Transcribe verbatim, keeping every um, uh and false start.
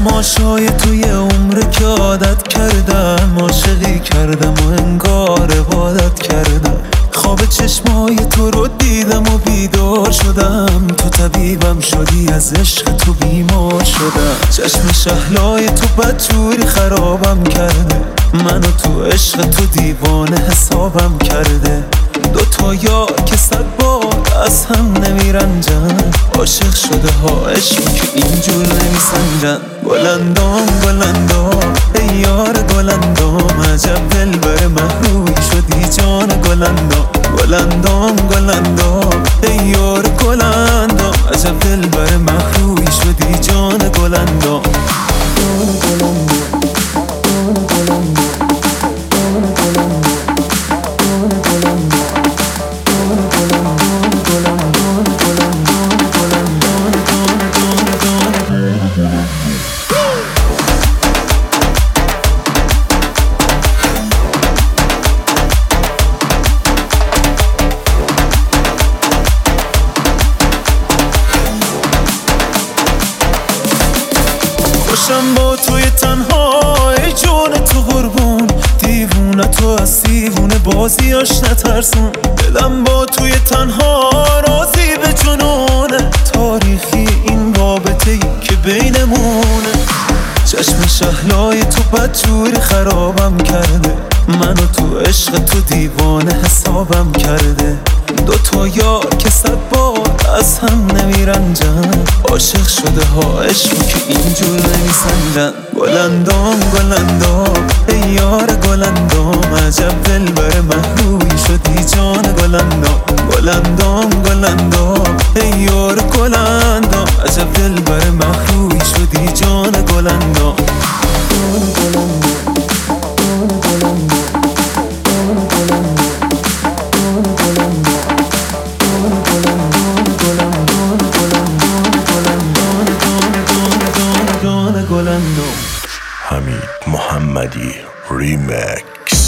تماشای توی عمر که عادت کردم، عاشقی کردم و انگار عبادت کردم. خواب چشمای تو رو دیدم و بیدار شدم، تو طبیبم شدی، از عشق تو بیمار شدم. چشم شهلای تو بدجوری خرابم کرده، منو تو عشق تو دیوانه حسابم کرده. دوتا یار که صد بار از هم نمیرنجن، عاشق شده ها عشق که اینجور نمیسنجن. گلندام گلندام ای یار گلندام، عجب دلبر محروی شدی جان گلندام. گلندام گلندام ای یار گلندام، عجب دلبر محروی شدی جان گلندام. خوشم با توی تنهای جون تو قربون، دیوونه تو از دیوونه بازیاش نترسون. دلم با توی تنها راضی به جنونه، تاریخی این رابطه ای که بینمونه. چشم شهلای تو بدجوری خرابم کرده، منو تو عشق تو دیوانه حسابم کرده. دوتا یار که صد بار از هم نمیرنجن، عاشق شده ها عشق که اینجور نمیسنجن. گلندام گلندام ای یار گلندام، عجب دلبر محروی شدی جان گلندام. گلندام گلندام ای یار گلندام، عجب دلبر محروی شدی جان گلندام. حمید محمدی ریمکس.